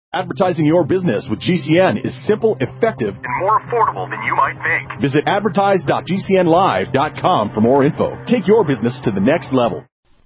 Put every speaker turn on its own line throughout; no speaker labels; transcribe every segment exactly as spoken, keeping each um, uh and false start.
Advertising your business with G C N is simple, effective,
and more affordable than you might think.
Visit advertise dot g c n live dot com for more info. Take your business to the next level.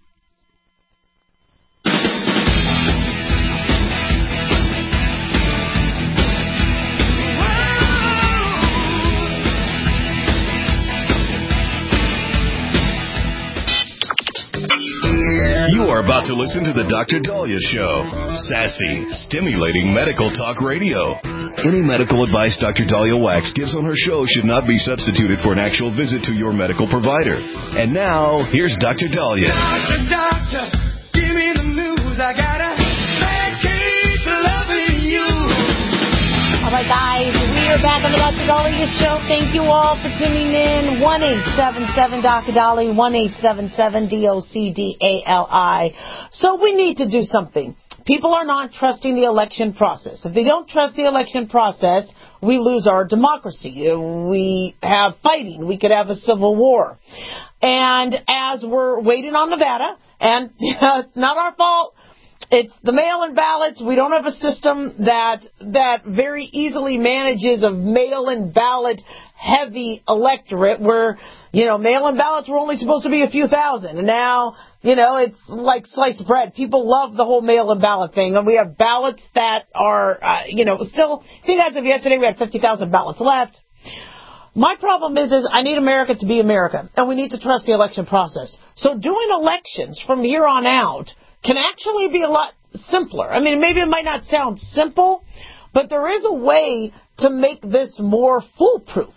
You are about to listen to the Doctor Daliah Show. Sassy, stimulating medical talk radio. Any medical advice Doctor Daliah Wax gives on her show should not be substituted for an actual visit to your medical provider. And now, here's Doctor Daliah.
Doctor, doctor, give me the news. I got a bad case of loving you.
All right, guys, we are back on the Doctor Daliah Show. Thank you all for tuning in. one eight seven seven Doctor Daliah, one eight seven seven D O C D A L I. So we need to do something. People are not trusting the election process. If they don't trust the election process, we lose our democracy. We have fighting. We could have a civil war. And as we're waiting on Nevada, and it's not our fault, it's the mail-in ballots. We don't have a system that that very easily manages a mail-in ballot heavy electorate where, you know, mail-in ballots were only supposed to be a few thousand. And now, you know, it's like sliced bread. People love the whole mail-in ballot thing. And we have ballots that are, uh, you know, still, I think as of yesterday, we had fifty thousand ballots left. My problem is, is I need America to be America. And we need to trust the election process. So doing elections from here on out can actually be a lot simpler. I mean, maybe it might not sound simple, but there is a way to make this more foolproof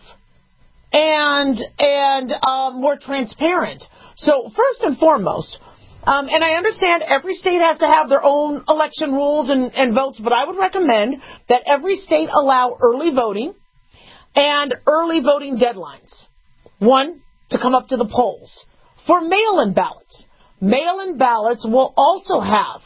and and um, more transparent. So first and foremost, um, and I understand every state has to have their own election rules and, and votes, but I would recommend that every state allow early voting and early voting deadlines. One, to come up to the polls. For mail-in ballots, mail-in ballots will also have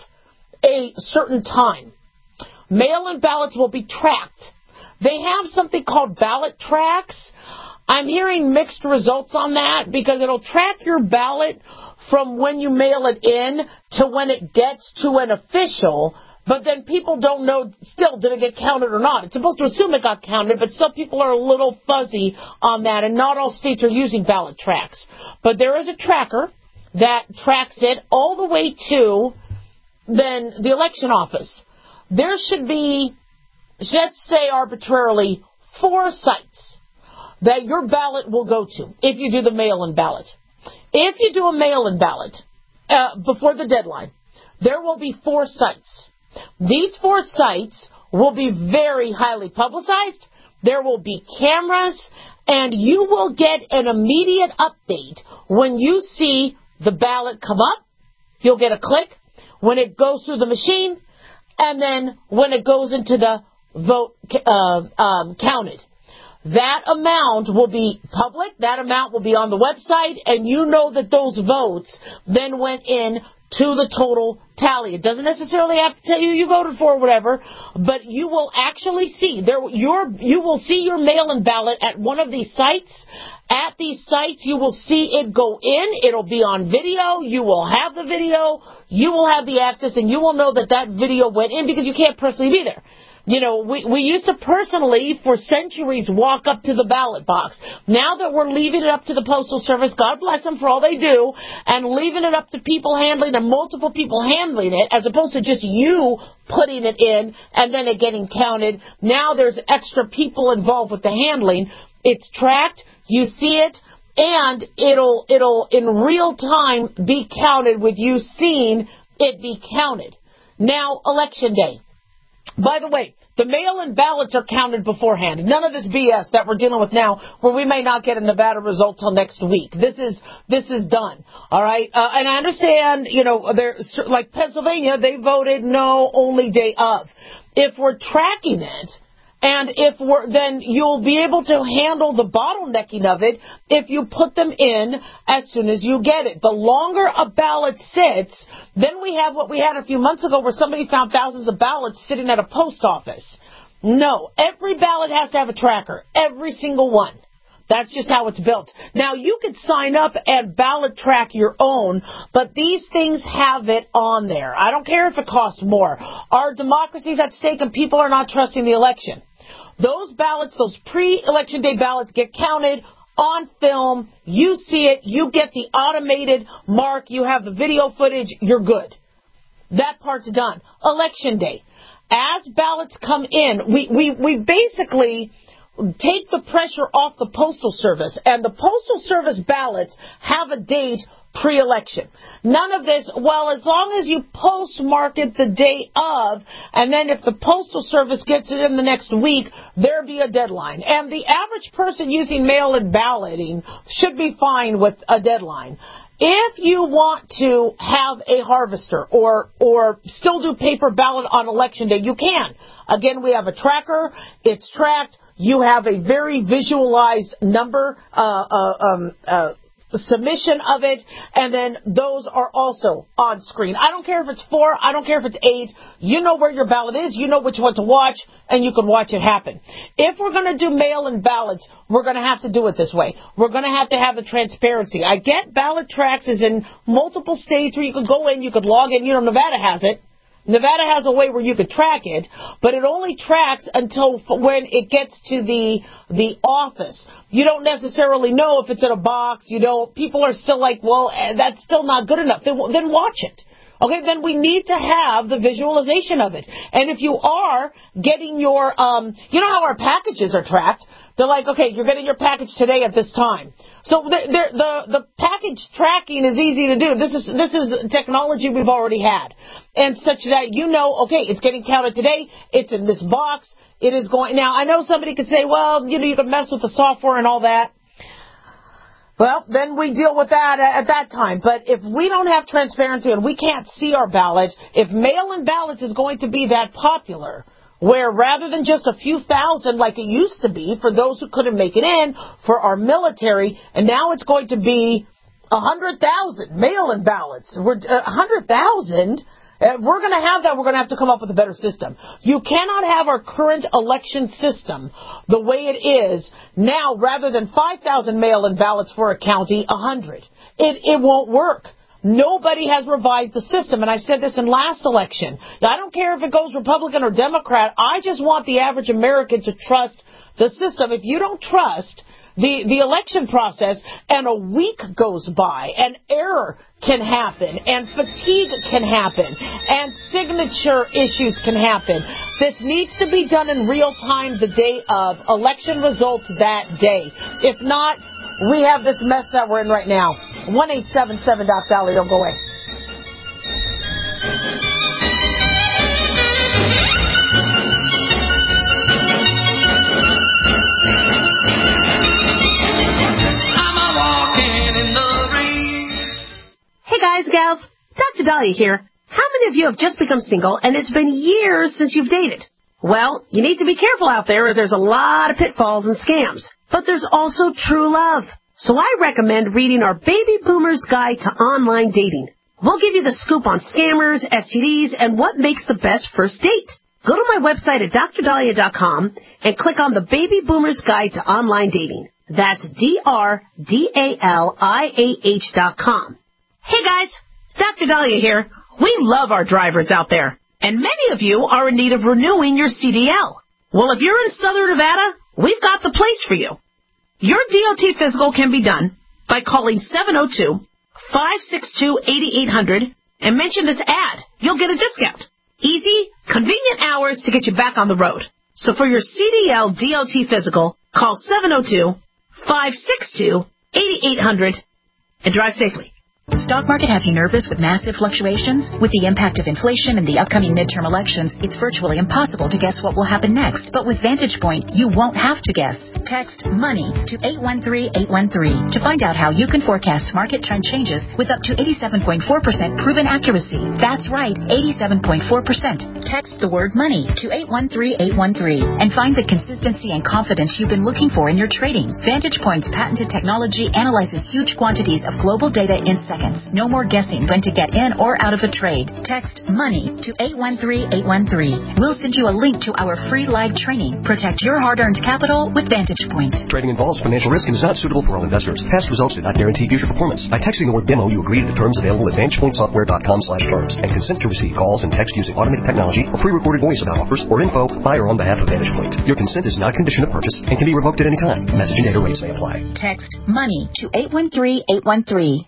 a certain time. Mail-in ballots will be tracked. They have something called ballot tracks. I'm hearing mixed results on that because it'll track your ballot from when you mail it in to when it gets to an official, but then people don't know still did it get counted or not. It's supposed to assume it got counted, but still people are a little fuzzy on that, and not all states are using ballot tracks. But there is a tracker that tracks it all the way to then the election office. There should be, let's say arbitrarily, four sites that your ballot will go to if you do the mail-in ballot. If you do a mail-in ballot uh, before the deadline, there will be four sites. These four sites will be very highly publicized. There will be cameras, and you will get an immediate update when you see the ballot come up. You'll get a click when it goes through the machine, and then when it goes into the vote uh, um, counted. That amount will be public. That amount will be on the website, and you know that those votes then went in to the total tally. It doesn't necessarily have to tell you you voted for or whatever, but you will actually see there. Your you will see your mail-in ballot at one of these sites. At these sites, you will see it go in. It'll be on video. You will have the video. You will have the access, and you will know that that video went in because you can't personally be there. You know, we, we used to personally, for centuries, walk up to the ballot box. Now that we're leaving it up to the Postal Service, God bless them for all they do, and leaving it up to people handling and multiple people handling it, as opposed to just you putting it in and then it getting counted. Now there's extra people involved with the handling. It's tracked, you see it, and it'll, it'll in real time be counted with you seeing it be counted. Now, Election Day. By the way, the mail-in ballots are counted beforehand. None of this B S that we're dealing with now, where we may not get a Nevada result till next week. This is this is done. All right, uh, and I understand. You know, there like Pennsylvania, they voted no only day of. If we're tracking it, and if we're then you'll be able to handle the bottlenecking of it if you put them in as soon as you get it. The longer a ballot sits, then we have what we had a few months ago where somebody found thousands of ballots sitting at a post office. No, every ballot has to have a tracker, every single one. That's just how it's built. Now, you could sign up and ballot track your own, but these things have it on there. I don't care if it costs more. Our democracy's at stake and people are not trusting the election. Those ballots, those pre-election day ballots get counted on film. You see it. You get the automated mark. You have the video footage. You're good. That part's done. Election day. As ballots come in, we, we, we basically take the pressure off the Postal Service, and the Postal Service ballots have a date pre-election. None of this, well, as long as you postmark it the day of, and then if the Postal Service gets it in the next week, there'll be a deadline. And the average person using mail-in balloting should be fine with a deadline. If you want to have a harvester or or still do paper ballot on election day, you can. Again, we have a tracker. It's tracked. You have a very visualized number, uh, uh, um, uh, submission of it, and then those are also on screen. I don't care if it's four. I don't care if it's eight. You know where your ballot is. You know which one to watch, and you can watch it happen. If we're going to do mail-in ballots, we're going to have to do it this way. We're going to have to have the transparency. I get ballot tracks is in multiple states where you could go in, you could log in. You know, Nevada has it. Nevada has a way where you could track it, but it only tracks until when it gets to the the office. You don't necessarily know if it's in a box. You know, people are still like, well, that's still not good enough. Then, then watch it. Okay, then we need to have the visualization of it. And if you are getting your, um, you know how our packages are tracked? They're like, okay, you're getting your package today at this time. So the, the the package tracking is easy to do. This is this is technology we've already had, and such that you know, okay, it's getting counted today. It's in this box. It is going. Now, I know somebody could say, well, you know, you can mess with the software and all that. Well, then we deal with that at that time. But if we don't have transparency and we can't see our ballot, if mail-in ballots is going to be that popular, where rather than just a few thousand like it used to be for those who couldn't make it in, for our military, and now it's going to be one hundred thousand mail-in ballots. We're uh, one hundred thousand. Uh, we're going to have that. We're going to have to come up with a better system. You cannot have our current election system the way it is now, rather than five thousand mail-in ballots for a county, one hundred. It, it won't work. Nobody has revised the system, and I said this in last election. Now, I don't care if it goes Republican or Democrat. I just want the average American to trust the system. If you don't trust the, the election process, and a week goes by, and error can happen, and fatigue can happen, and signature issues can happen. This needs to be done in real time the day of, election results that day. If not, we have this mess that we're in right now. one eight seven seven Doc Dolly. Don't go away.
Hey guys, gals, Doctor Dahlia here. How many of you have just become single and it's been years since you've dated? Well, you need to be careful out there as there's a lot of pitfalls and scams. But there's also true love. So I recommend reading our Baby Boomer's Guide to Online Dating. We'll give you the scoop on scammers, S T Ds, and what makes the best first date. Go to my website at dr dahlia dot com and click on the Baby Boomer's Guide to Online Dating. That's D R D A L I A H dot com. Hey guys, Doctor Dahlia here. We love our drivers out there, and many of you are in need of renewing your C D L. Well, if you're in Southern Nevada, we've got the place for you. Your D O T physical can be done by calling seven oh two, five six two, eight eight hundred and mention this ad. You'll get a discount. Easy, convenient hours to get you back on the road. So for your C D L D O T physical, call seven oh two, five six two, eight eight hundred and drive safely.
Stock market have you nervous with massive fluctuations? With the impact of inflation and the upcoming midterm elections, it's virtually impossible to guess what will happen next. But with Vantage Point, you won't have to guess. Text MONEY to eight one three eight one three to find out how you can forecast market trend changes with up to eighty-seven point four percent proven accuracy. That's right, eighty-seven point four percent. Text the word MONEY to eight one three eight one three and find the consistency and confidence you've been looking for in your trading. Vantage Point's patented technology analyzes huge quantities of global data in seconds seconds. No more guessing when to get in or out of a trade. Text MONEY to eight one three eight one three. We'll send you a link to our free live training. Protect your hard-earned capital with Vantage Point.
Trading involves financial risk and is not suitable for all investors. Past results do not guarantee future performance. By texting the word demo, you agree to the terms available at vantage point software dot com slash terms and consent to receive calls and text using automated technology or pre-recorded voice about offers or info by or on behalf of Vantage Point. Your consent is not a condition of purchase and can be revoked at any time. Message and data rates may apply.
Text MONEY to eight one three eight one three.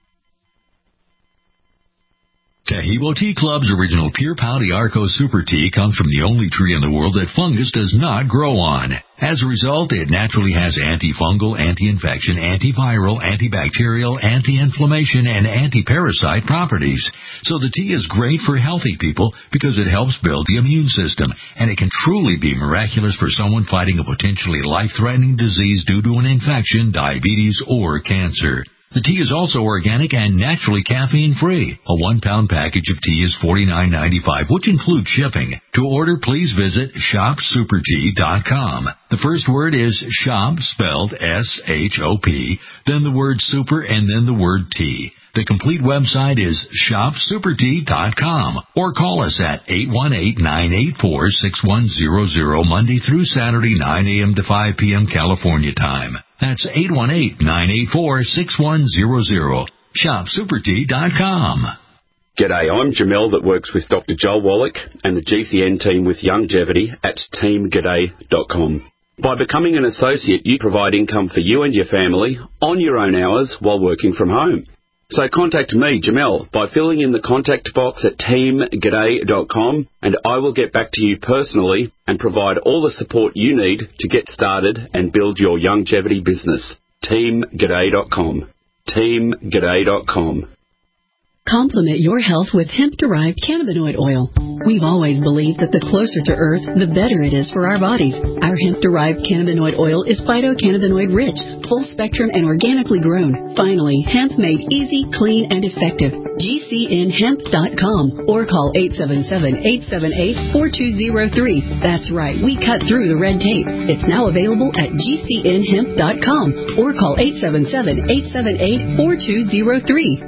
Taheebo Tea Club's original Pure Pouty Arco Super Tea comes from the only tree in the world that fungus does not grow on. As a result, it naturally has antifungal, anti-infection, antiviral, antibacterial, anti-inflammation, and anti-parasite properties. So the tea is great for healthy people because it helps build the immune system, and it can truly be miraculous for someone fighting a potentially life-threatening disease due to an infection, diabetes, or cancer. The tea is also organic and naturally caffeine-free. A one-pound package of tea is forty-nine ninety-five, which includes shipping. To order, please visit shop super tea dot com. The first word is shop, spelled S H O P, then the word super, and then the word tea. The complete website is shop super tea dot com, or call us at eight one eight, nine eight four, six one zero zero Monday through Saturday, nine a.m. to five p.m. California time. That's eight one eight, nine eight four, six one zero zero. shop super tea dot com.
G'day, I'm Jamel that works with Doctor Joel Wallach and the G C N team with Longevity at team g'day dot com. By becoming an associate, you provide income for you and your family on your own hours while working from home. So contact me, Jamel, by filling in the contact box at team g'day dot com, and I will get back to you personally and provide all the support you need to get started and build your longevity business. team g'day dot com. team g'day dot com.
Complement your health with hemp-derived cannabinoid oil. We've always believed that the closer to Earth, the better it is for our bodies. Our hemp-derived cannabinoid oil is phytocannabinoid-rich, full-spectrum, and organically grown. Finally, hemp made easy, clean, and effective. G C N hemp dot com or call eight seven seven, eight seven eight, four two zero three. That's right, we cut through the red tape. It's now available at G C N hemp dot com or call eight seven seven, eight seven eight, four two zero three.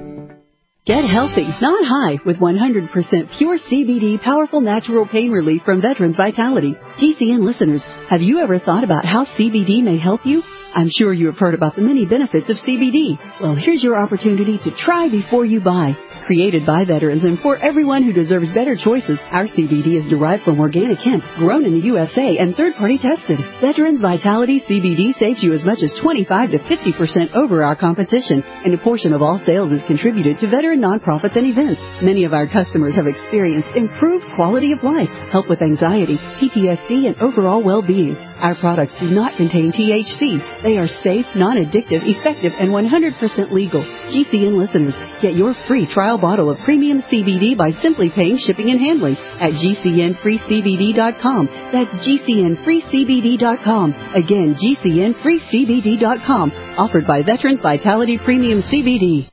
Get healthy, not high, with one hundred percent pure C B D powerful natural pain relief from Veterans Vitality. G C N listeners, have you ever thought about how C B D may help you? I'm sure you have heard about the many benefits of C B D. Well, here's your opportunity to try before you buy. Created by veterans and for everyone who deserves better choices, our C B D is derived from organic hemp, grown in the U S A and third-party tested. Veterans Vitality C B D saves you as much as twenty-five to fifty percent over our competition, and a portion of all sales is contributed to veteran nonprofits and events. Many of our customers have experienced improved quality of life, help with anxiety, P T S D, and overall well-being. Our products do not contain T H C. They are safe, non-addictive, effective, and one hundred percent legal. G C N listeners, get your free trial bottle of premium C B D by simply paying shipping and handling at G C N free C B D dot com. That's G C N free C B D dot com. Again, G C N free C B D dot com. Offered by Veterans Vitality Premium C B D.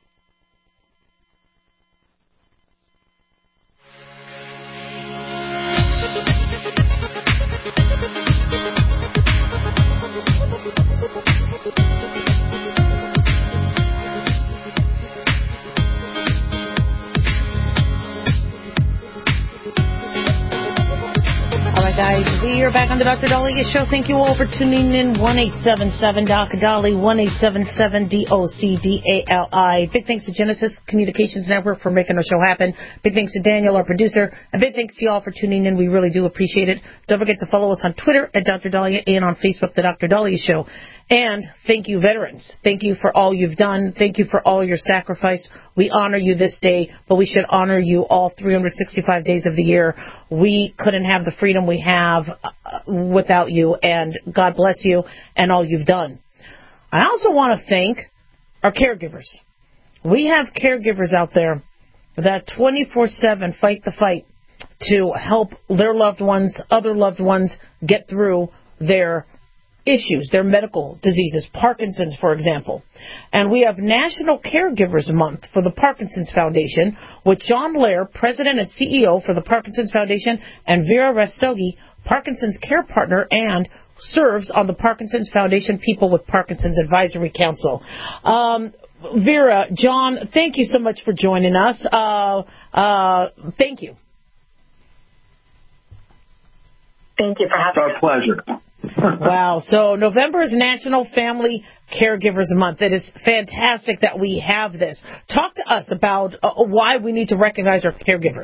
We are back on the Doctor Dahlia Show. Thank you all for tuning in. one eight seven seven D O C D A L I, one eight seven seven D O C D A L I. Big thanks to Genesis Communications Network for making our show happen. Big thanks to Daniel, our producer. And big thanks to you all for tuning in. We really do appreciate it. Don't forget to follow us on Twitter at Doctor Dahlia and on Facebook, The Doctor Dahlia Show. And thank you, veterans. Thank you for all you've done. Thank you for all your sacrifice. We honor you this day, but we should honor you all three hundred sixty-five days of the year. We couldn't have the freedom we have without you, and God bless you and all you've done. I also want to thank our caregivers. We have caregivers out there that twenty-four seven fight the fight to help their loved ones, other loved ones, get through their issues, their medical diseases, Parkinson's, for example. And we have National Caregivers Month for the Parkinson's Foundation with John Blair, President and C E O for the Parkinson's Foundation, and Vera Rastogi, Parkinson's Care Partner and serves on the Parkinson's Foundation People with Parkinson's Advisory Council. Um, Vera, John, thank you so much for joining us. Uh, uh, thank you.
Thank you for having
us. It's our pleasure.
Wow. So November is National Family Caregivers Month. It is fantastic that we have this. Talk to us about uh, why we need to recognize our caregivers.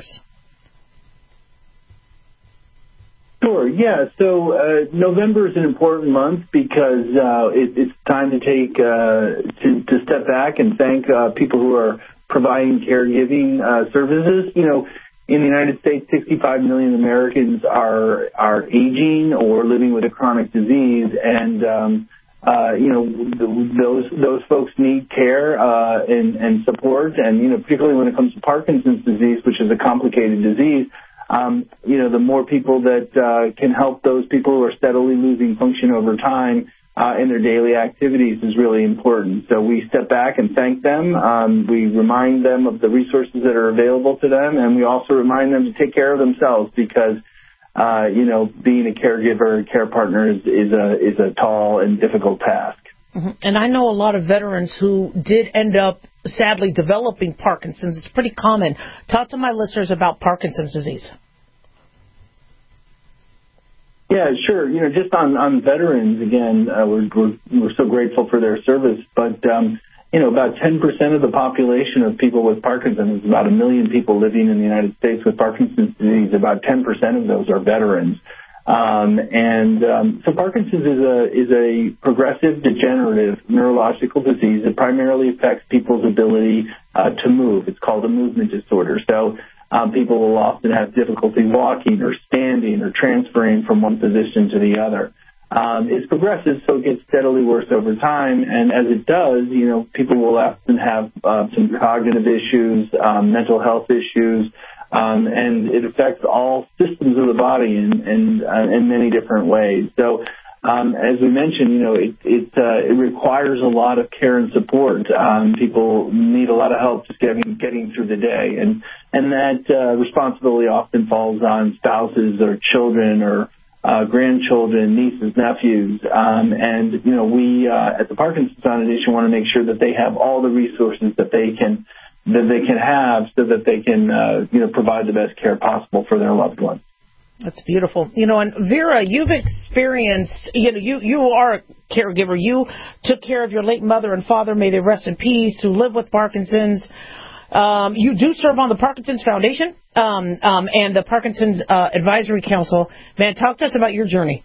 Sure. Yeah. So uh, November is an important month because uh, it, it's time to take uh, to, to step back and thank uh, people who are providing caregiving uh, services. You know, in the United States, sixty-five million Americans are are aging or living with a chronic disease, and um, uh, you know those those folks need care uh, and, and support, and you know particularly when it comes to Parkinson's disease, which is a complicated disease. Um, you know, the more people that uh, can help those people who are steadily losing function over time uh, in their daily activities is really important. So we step back and thank them. Um, we remind them of the resources that are available to them, and we also remind them to take care of themselves because, uh, you know, being a caregiver, care partner is, is a is a tall and difficult task.
Mm-hmm. And I know a lot of veterans who did end up, sadly, developing Parkinson's. It's pretty common. Talk to my listeners about Parkinson's disease.
Yeah, sure. You know, just on, on veterans, again, uh, we're, we're we're so grateful for their service. But, um, you know, about ten percent of the population of people with Parkinson's, about a million people living in the United States with Parkinson's disease, about ten percent of those are veterans. Um, and um, so Parkinson's is a is a progressive degenerative neurological disease that primarily affects people's ability uh, to move. It's called a movement disorder. So um, people will often have difficulty walking or standing or transferring from one position to the other. Um, it's progressive, so it gets steadily worse over time. And as it does, you know, people will often have uh, some cognitive issues, um, mental health issues. Um, and it affects all systems of the body in in, uh, in many different ways. So, um, as we mentioned, you know, it it, uh, it requires a lot of care and support. Um, people need a lot of help just getting getting through the day, and and that uh, responsibility often falls on spouses or children or uh, grandchildren, nieces, nephews. Um, and you know, we uh, at the Parkinson's Foundation want to make sure that they have all the resources that they can. that they can have so that they can, uh, you know, provide the best care possible for their loved ones.
That's beautiful. You know, and Vera, you've experienced, you know, you, you are a caregiver. You took care of your late mother and father, may they rest in peace, who live with Parkinson's. Um, you do serve on the Parkinson's Foundation um, um, and the Parkinson's uh, Advisory Council. Man, talk to us about your journey.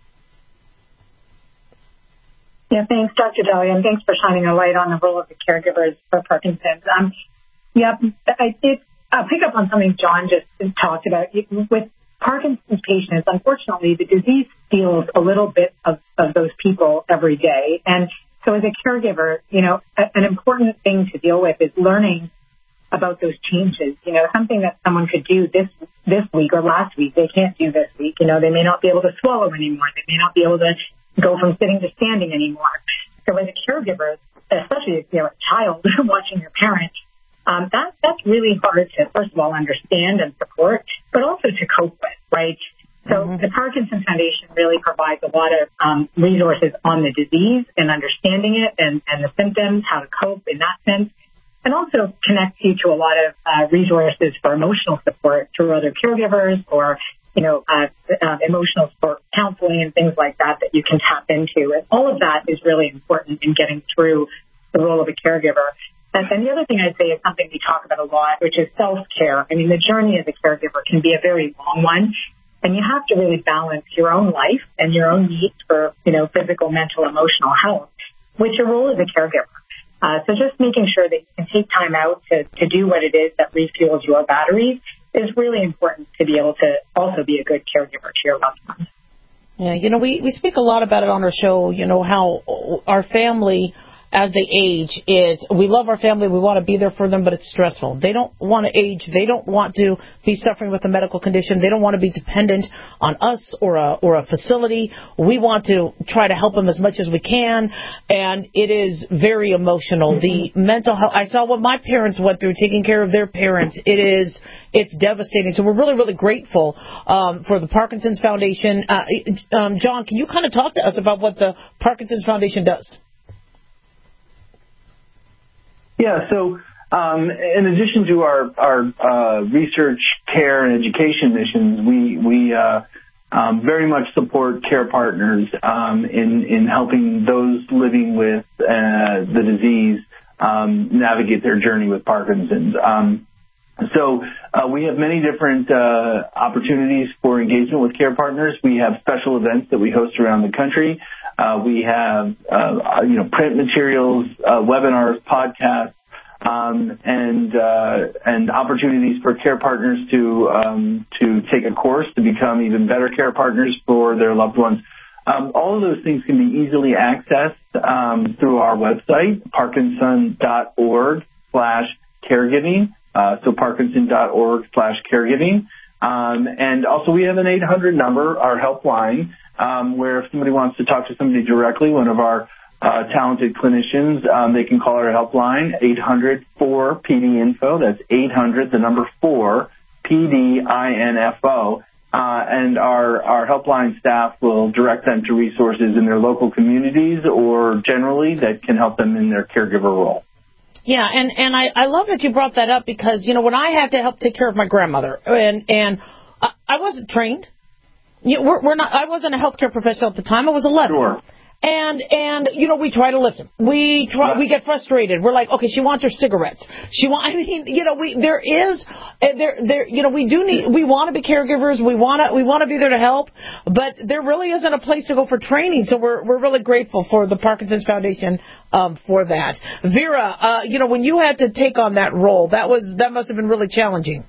Yeah, thanks, Doctor Dahlia, and thanks for shining a light on the role of the caregivers for Parkinson's. Um, yeah, I did uh, pick up on something John just talked about. With Parkinson's patients, unfortunately, the disease steals a little bit of, of those people every day. And so as a caregiver, you know, a, an important thing to deal with is learning about those changes. You know, something that someone could do this this week or last week, they can't do this week. You know, they may not be able to swallow anymore. They may not be able to go from sitting to standing anymore. So as a caregiver, especially if you're a child watching your parent, um, that, that's really hard to, first of all, understand and support, but also to cope with, right? So mm-hmm. the Parkinson's Foundation really provides a lot of um, resources on the disease and understanding it and, and the symptoms, how to cope in that sense, and also connects you to a lot of uh, resources for emotional support through other caregivers or you know, uh, uh, emotional support, counseling, and things like that that you can tap into. And all of that is really important in getting through the role of a caregiver. And then the other thing I'd say is something we talk about a lot, which is self-care. I mean, the journey as a caregiver can be a very long one, and you have to really balance your own life and your own needs for, you know, physical, mental, emotional health with your role as a caregiver. Uh, so just making sure that you can take time out to, to do what it is that refuels your batteries is really important to be able to also be a good caregiver to your loved ones.
Yeah, you know, we, we speak a lot about it on our show, you know, how our family, as they age, it we love our family, we want to be there for them, but it's stressful. They don't want to age. They don't want to be suffering with a medical condition. They don't want to be dependent on us or a, or a facility. We want to try to help them as much as we can, and it is very emotional. Mm-hmm. The mental health, I saw what my parents went through taking care of their parents. It is, it's devastating. So we're really, really grateful um, for the Parkinson's Foundation. Uh, um, John, can you kind of talk to us about what the Parkinson's Foundation does?
Yeah, so um, in addition to our, our uh, research, care, and education missions, we, we uh, um, very much support care partners um, in, in helping those living with uh, the disease um, navigate their journey with Parkinson's. Um, so uh, we have many different uh, opportunities for engagement with care partners. We have special events that we host around the country. Uh, we have, uh, you know, print materials, uh, webinars, podcasts, um, and uh, and opportunities for care partners to um, to take a course to become even better care partners for their loved ones. Um, all of those things can be easily accessed um, through our website, parkinson.org slash caregiving. Uh, so parkinson.org slash caregiving. Um, and also we have an eight hundred number, our helpline, um, where if somebody wants to talk to somebody directly, one of our uh, talented clinicians, um, they can call our helpline, eight hundred four P D info. That's eight hundred, the number four, P D I N F O. Uh, and our, our helpline staff will direct them to resources in their local communities or generally that can help them in their caregiver role.
Yeah, and, and I, I love that you brought that up because, you know, when I had to help take care of my grandmother, and and I, I wasn't trained. You know, we're, we're not. I wasn't a healthcare professional at the time. I was eleven.
Sure.
And, and, you know, we try to lift him. We try, right. we get frustrated. We're like, okay, she wants her cigarettes. She want, I mean, you know, we, there is, there, there, you know, we do need, we want to be caregivers. We want to, we want to be there to help, but there really isn't a place to go for training. So we're, we're really grateful for the Parkinson's Foundation, um, for that. Vera, uh, you know, when you had to take on that role, that was, that must have been really challenging.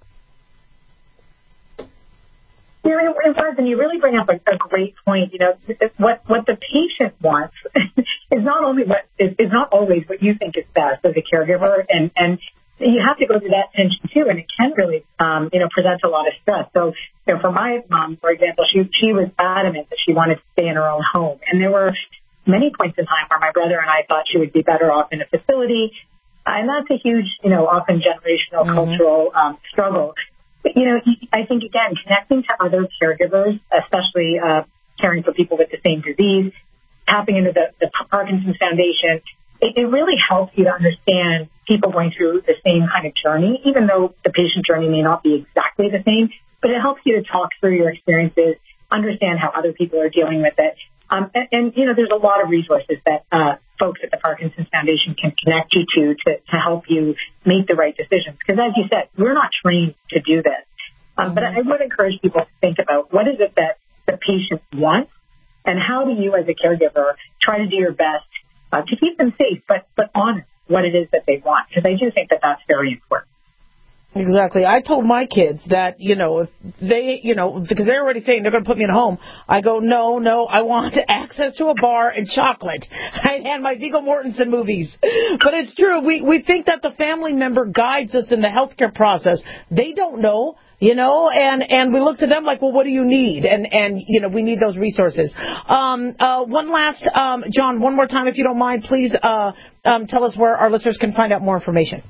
Yeah, it, it was, and you really bring up a, a great point. You know, what what the patient wants is not only what is, is not always what you think is best as a caregiver, and and you have to go through that tension too, and it can really, um, you know, present a lot of stress. So, you know, for my mom, for example, she she was adamant that she wanted to stay in her own home, and there were many points in time where my brother and I thought she would be better off in a facility, and that's a huge, you know, often generational, mm-hmm. cultural um, struggle. But, you know, I think, again, connecting to other caregivers, especially uh, caring for people with the same disease, tapping into the, the Parkinson's Foundation, it, it really helps you to understand people going through the same kind of journey, even though the patient journey may not be exactly the same, but it helps you to talk through your experiences, understand how other people are dealing with it. Um, and, and, you know, there's a lot of resources that uh, folks at the Parkinson's Foundation can connect you to, to to help you make the right decisions. Because as you said, we're not trained to do this. Um, but I would encourage people to think about what is it that the patient wants and how do you as a caregiver try to do your best uh, to keep them safe, but, but honest what it is that they want. Because I do think that that's very important.
Exactly. I told my kids that, you know, if they, you know, because they're already saying they're going to put me in a home. I go, no, no, I want access to a bar and chocolate. Right? And my Viggo Mortensen movies. But it's true. We, we think that the family member guides us in the healthcare process. They don't know, you know, and, and we look to them like, well, what do you need? And, and, you know, we need those resources. Um, uh, one last, um, John, one more time, if you don't mind, please, uh, um, tell us where our listeners can find out more information.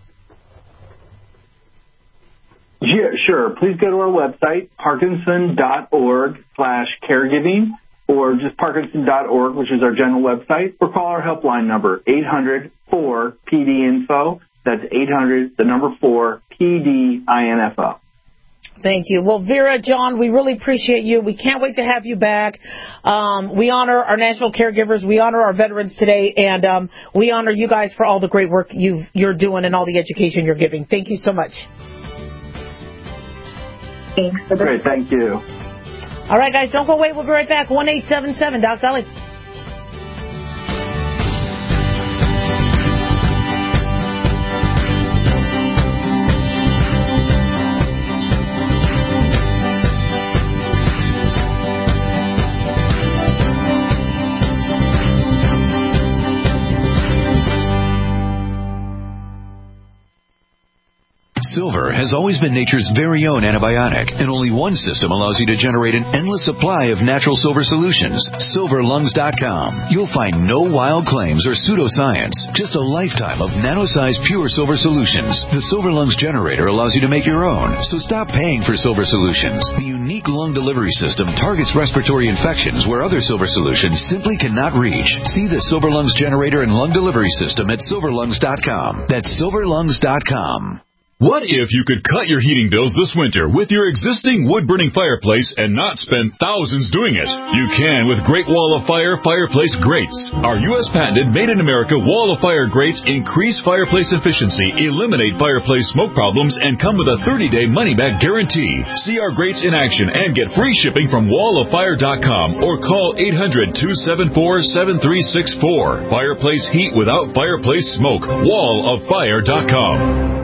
Yeah, sure. Please go to our website, parkinson.org slash caregiving, or just parkinson dot org, which is our general website, or call our helpline number, eight hundred four P D info. That's eight hundred, the number four, P D I N F O.
Thank you. Well, Vera, John, we really appreciate you. We can't wait to have you back. Um, we honor our national caregivers. We honor our veterans today, and um, we honor you guys for all the great work you've, you're doing and all the education you're giving. Thank you so much.
Thanks.
Great, thank you.
All right, guys, don't go away. We'll be right back. one eight seven seven, Doc Dolly.
Silver has always been nature's very own antibiotic, and only one system allows you to generate an endless supply of natural silver solutions. silver lungs dot com. You'll find no wild claims or pseudoscience, just a lifetime of nano-sized pure silver solutions. The Silver Lungs generator allows you to make your own, so stop paying for silver solutions. The
unique lung delivery system targets respiratory infections where other Silver solutions simply cannot reach. See the Silver Lungs generator and lung delivery system at silver lungs dot com. That's silver lungs dot com.
What if you could cut your heating bills this winter with your existing wood-burning fireplace and not spend thousands doing it? You can with Great Wall of Fire Fireplace Grates. Our U S patented made-in-America Wall of Fire grates increase fireplace efficiency, eliminate fireplace smoke problems, and come with a thirty-day money-back guarantee. See our grates in action and get free shipping from wall of fire dot com or call eight hundred, two seven four, seven three six four. Fireplace heat without fireplace smoke. wall of fire dot com.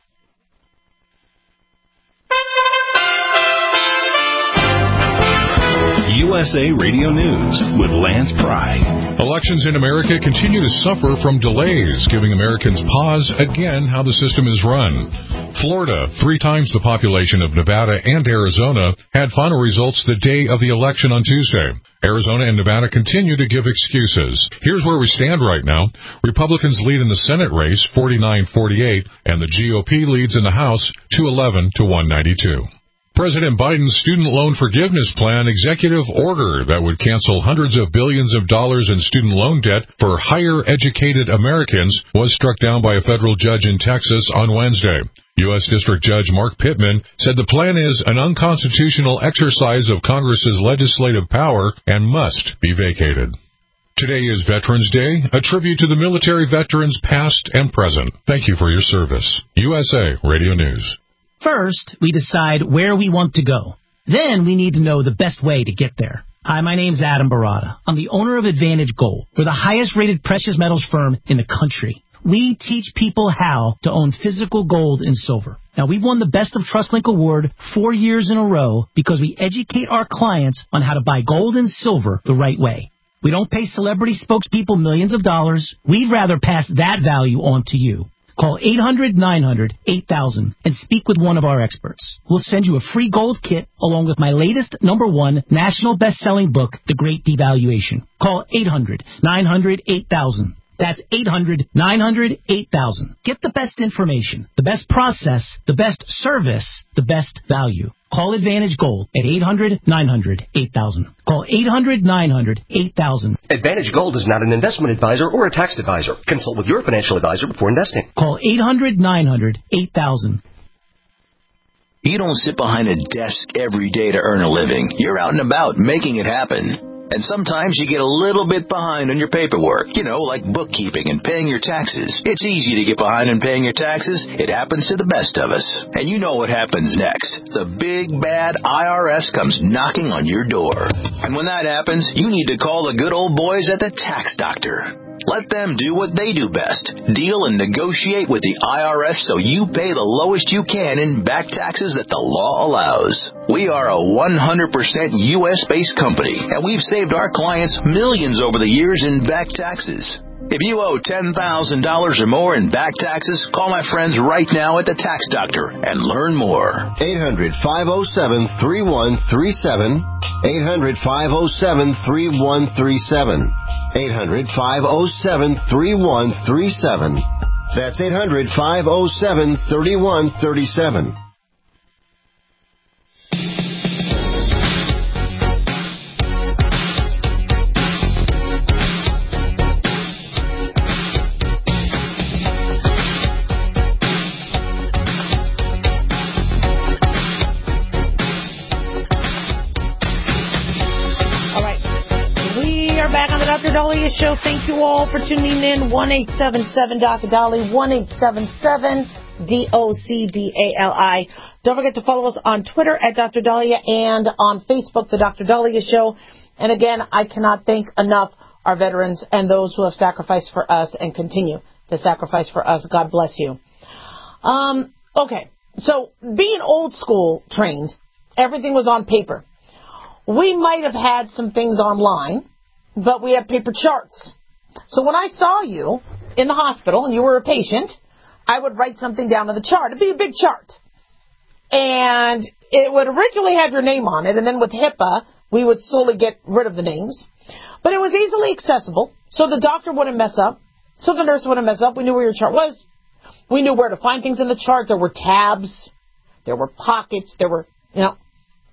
U S A Radio News with Lance Pry.
Elections in America continue to suffer from delays, giving Americans pause again how the system is run. Florida, three times the population of Nevada and Arizona, had final results the day of the election on Tuesday. Arizona and Nevada continue to give excuses. Here's where we stand right now. Republicans lead in the Senate race forty-nine forty-eight, and the G O P leads in the House two eleven to one ninety-two. President Biden's student loan forgiveness plan executive order that would cancel hundreds of billions of dollars in student loan debt for higher educated Americans was struck down by a federal judge in Texas on Wednesday. U S District Judge Mark Pittman said the plan is an unconstitutional exercise of Congress's legislative power and must be vacated. Today is Veterans Day, a tribute to the military veterans past and present. Thank you for your service. U S A Radio News.
First, we decide where we want to go. Then we need to know the best way to get there. Hi, my name's Adam Barada. I'm the owner of Advantage Gold. We're the highest-rated precious metals firm in the country. We teach people how to own physical gold and silver. Now, we've won the Best of TrustLink Award four years in a row because we educate our clients on how to buy gold and silver the right way. We don't pay celebrity spokespeople millions of dollars. We'd rather pass that value on to you. Call eight hundred, nine hundred, eight thousand and speak with one of our experts. We'll send you a free gold kit along with my latest number one national best-selling book, The Great Devaluation. Call eight hundred, nine hundred, eight thousand. That's eight hundred, nine hundred, eight thousand. Get the best information, the best process, the best service, the best value. Call Advantage Gold at eight hundred, nine hundred, eight thousand. Call eight hundred, nine hundred, eight thousand.
Advantage Gold is not an investment advisor or a tax advisor. Consult with your financial advisor before investing.
Call eight hundred, nine hundred, eight thousand.
You don't sit behind a desk every day to earn a living. You're out and about making it happen. And sometimes you get a little bit behind on your paperwork, you know, like bookkeeping and paying your taxes. It's easy to get behind on paying your taxes. It happens to the best of us. And you know what happens next. The big, bad I R S comes knocking on your door. And when that happens, you need to call the good old boys at the Tax Doctor. Let them do what they do best. Deal and negotiate with the I R S so you pay the lowest you can in back taxes that the law allows. We are a one hundred percent U S-based company, and we've saved our clients millions over the years in back taxes. If you owe ten thousand dollars or more in back taxes, call my friends right now at the Tax Doctor and learn more.
eight hundred, five oh seven, three one three seven. eight hundred, five oh seven, three one three seven. eight hundred, five oh seven, three one three seven. That's eight hundred, five oh seven, three one three seven.
Doctor Dahlia Show. Thank you all for tuning in. one eight seven seven Doctor Dolly, one eight seven seven D O C D A L I. Don't forget to follow us on Twitter at Doctor Dahlia and on Facebook, The Doctor Dahlia Show. And again, I cannot thank enough our veterans and those who have sacrificed for us and continue to sacrifice for us. God bless you. Um, okay, so being old school trained, everything was on paper. We might have had some things online, but we have paper charts. So when I saw you in the hospital and you were a patient, I would write something down on the chart. It'd be a big chart. And it would originally have your name on it, and then with HIPAA, we would slowly get rid of the names. But it was easily accessible, so the doctor wouldn't mess up, so the nurse wouldn't mess up. We knew where your chart was. We knew where to find things in the chart. There were tabs. There were pockets. There were, you know,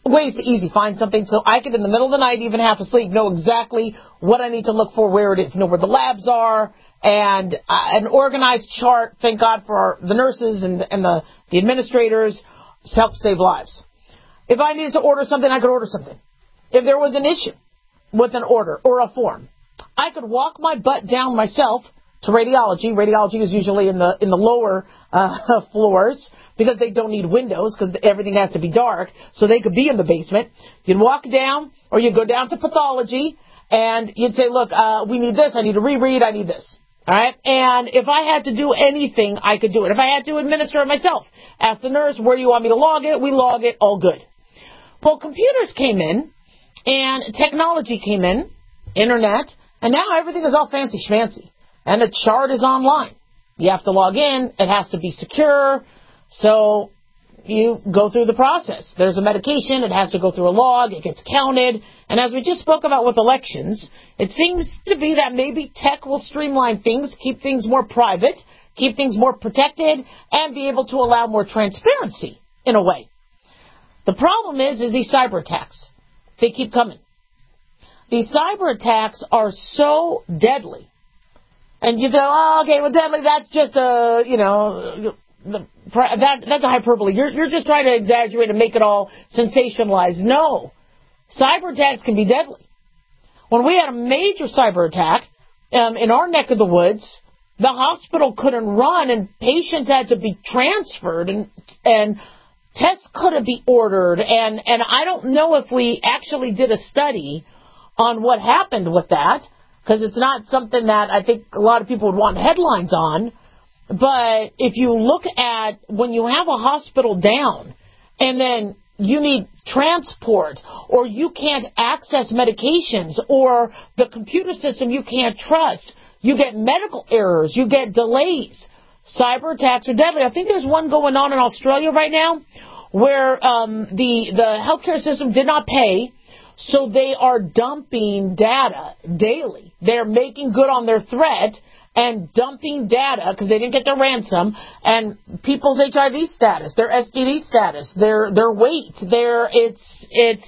ways to easy find something so I could, in the middle of the night, even half asleep, know exactly what I need to look for, where it is, know where the labs are, and uh, an organized chart. Thank God for our, the nurses and, and the, the administrators to help save lives. If I needed to order something, I could order something. If there was an issue with an order or a form, I could walk my butt down myself to radiology. Radiology is usually in the in the lower uh, floors because they don't need windows because everything has to be dark, so they could be in the basement. You'd walk down, or you'd go down to pathology, and you'd say, look, uh, we need this, I need to reread, I need this. All right? And if I had to do anything, I could do it. If I had to administer it myself, ask the nurse, where do you want me to log it? We log it, all good. Well, computers came in, and technology came in, internet, and now everything is all fancy schmancy. And the chart is online. You have to log in. It has to be secure. So you go through the process. There's a medication. It has to go through a log. It gets counted. And as we just spoke about with elections, it seems to be that maybe tech will streamline things, keep things more private, keep things more protected, and be able to allow more transparency in a way. The problem is, is these cyber attacks. They keep coming. These cyber attacks are so deadly. And you go, oh, okay, well, deadly, that's just a, you know, the, that that's a hyperbole. You're, you're just trying to exaggerate and make it all sensationalized. No. Cyber attacks can be deadly. When we had a major cyber attack um, in our neck of the woods, the hospital couldn't run, and patients had to be transferred, and and tests couldn't be ordered. And, and I don't know if we actually did a study on what happened with that, because it's not something that I think a lot of people would want headlines on. But if you look at when you have a hospital down and then you need transport, or you can't access medications, or the computer system you can't trust, you get medical errors, you get delays. Cyber attacks are deadly. I think there's one going on in Australia right now where um, the, the healthcare system did not pay, so they are dumping data daily. They're making good on their threat and dumping data because they didn't get their ransom, and people's H I V status, their S T D status, their their weight, their it's it's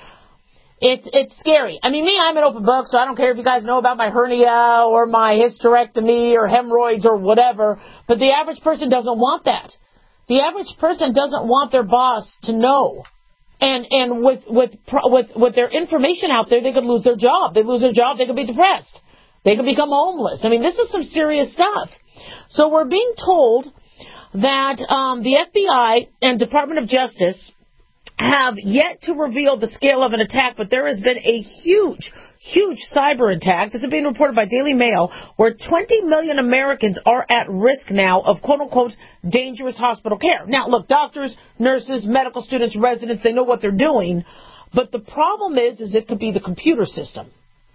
it's it's scary. I mean, me, I'm an open book, so I don't care if you guys know about my hernia or my hysterectomy or hemorrhoids or whatever. But the average person doesn't want that. The average person doesn't want their boss to know. And and with with with with their information out there, they could lose their job. They lose their job, they could be depressed. They could become homeless. I mean, this is some serious stuff. So we're being told that um, the F B I and Department of Justice have yet to reveal the scale of an attack, but there has been a huge, huge cyber attack. This is being reported by Daily Mail, where twenty million Americans are at risk now of quote-unquote dangerous hospital care. Now, look, doctors, nurses, medical students, residents, they know what they're doing, but the problem is, is it could be the computer system.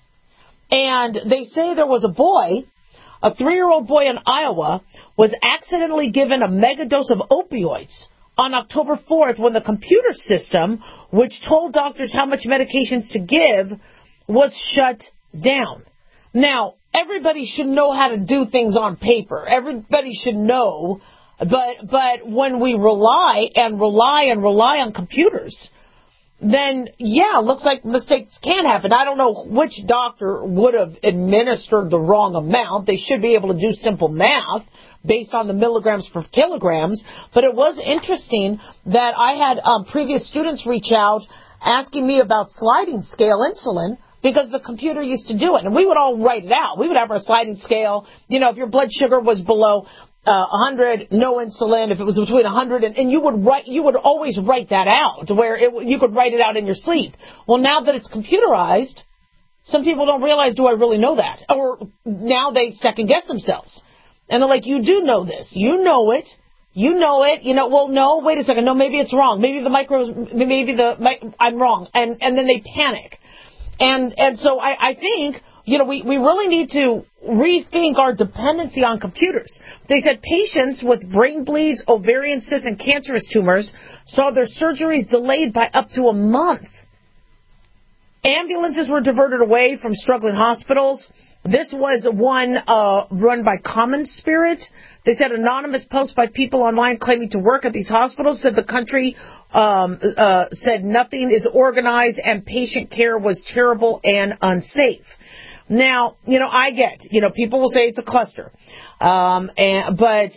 And they say there was a boy, a three-year-old boy in Iowa, was accidentally given a megadose of opioids on October fourth when the computer system, which told doctors how much medications to give, was shut down. Now, everybody should know how to do things on paper. Everybody should know. But but when we rely and rely and rely on computers, then, yeah, looks like mistakes can happen. I don't know which doctor would have administered the wrong amount. They should be able to do simple math based on the milligrams per kilograms. But it was interesting that I had um, previous students reach out asking me about sliding scale insulin because the computer used to do it. And we would all write it out. We would have our sliding scale. You know, if your blood sugar was below Uh, one hundred, no insulin. If it was between one hundred, and, and you would write, you would always write that out, where it, you could write it out in your sleep. Well, now that it's computerized, some people don't realize, do I really know that? Or now they second guess themselves, and they're like, you do know this, you know it, you know it, you know. Well, no, wait a second, no, maybe it's wrong. Maybe the micros, maybe the I'm wrong, and and then they panic, and and so I, I think. You know, we, we really need to rethink our dependency on computers. They said patients with brain bleeds, ovarian cysts, and cancerous tumors saw their surgeries delayed by up to a month. Ambulances were diverted away from struggling hospitals. This was one uh, run by Common Spirit. They said anonymous posts by people online claiming to work at these hospitals said the country um, uh, said nothing is organized and patient care was terrible and unsafe. Now, you know, I get, you know, people will say it's a cluster. Um, and, but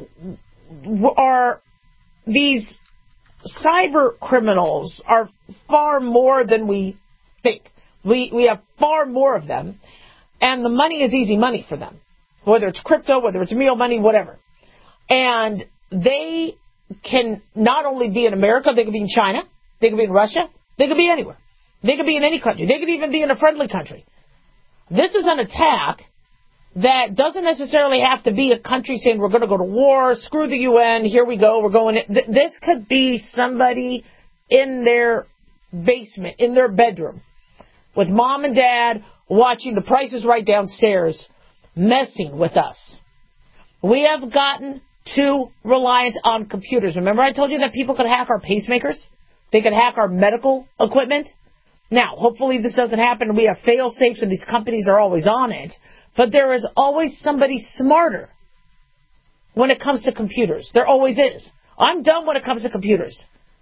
are these cyber criminals are far more than we think. We, we have far more of them. And the money is easy money for them, whether it's crypto, whether it's real money, whatever. And they can not only be in America, they could be in China, they could be in Russia, they could be anywhere. They could be in any country. They could even be in a friendly country. This is an attack that doesn't necessarily have to be a country saying we're going to go to war, screw the U N, here we go, we're going in. This could be somebody in their basement, in their bedroom, with mom and dad watching The Price is Right downstairs, messing with us. We have gotten too reliant on computers. Remember I told you that people could hack our pacemakers? They could hack our medical equipment? Now, hopefully this doesn't happen and we have fail-safes and these companies are always on it. But there is always somebody smarter when it comes to computers. There always is. I'm dumb when it comes to computers.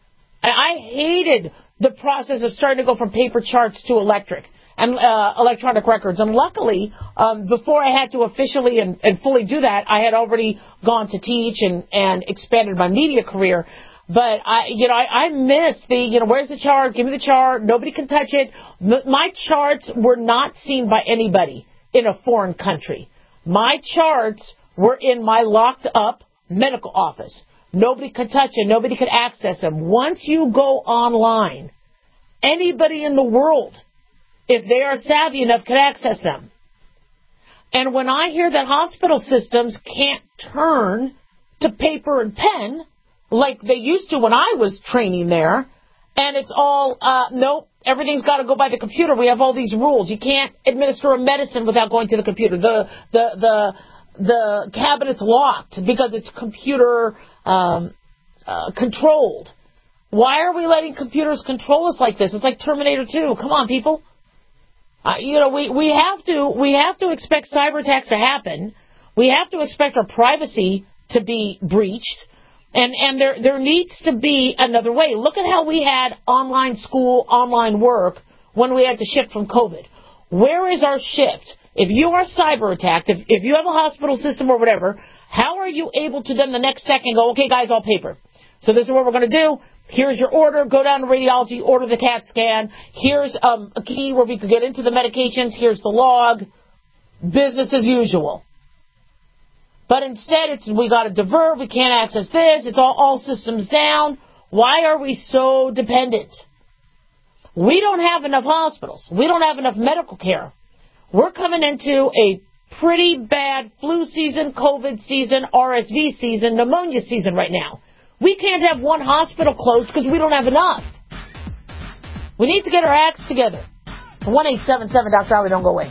I hated the process of starting to go from paper charts to electric. and uh, electronic records. And luckily, um, before I had to officially and, and fully do that, I had already gone to teach and, and expanded my media career. But I, you know, I, I miss the, you know, where's the chart? Give me the chart. Nobody can touch it. M- my charts were not seen by anybody in a foreign country. My charts were in my locked up medical office. Nobody could touch it. Nobody could access them. Once you go online, anybody in the world, if they are savvy enough, can access them. And when I hear that hospital systems can't turn to paper and pen like they used to when I was training there, and it's all, uh, nope, everything's got to go by the computer. We have all these rules. You can't administer a medicine without going to the computer. The the the the cabinet's locked because it's computer um, uh, controlled. Why are we letting computers control us like this? It's like Terminator two. Come on, people. Uh, you know, we, we have to we have to expect cyber attacks to happen. We have to expect our privacy to be breached. And and there there needs to be another way. Look at how we had online school, online work when we had to shift from COVID. Where is our shift? If you are cyber attacked, if, if you have a hospital system or whatever, how are you able to then the next second go, okay, guys, all paper. So this is what we're going to do. Here's your order. Go down to radiology, order the CAT scan. Here's um, a key where we could get into the medications. Here's the log. Business as usual. But instead, it's we got to divert. We can't access this. It's all, all systems down. Why are we so dependent? We don't have enough hospitals. We don't have enough medical care. We're coming into a pretty bad flu season, COVID season, R S V season, pneumonia season right now. We can't have one hospital closed because we don't have enough. We need to get our acts together. one eight seven seven Doctor Dolly, don't go away.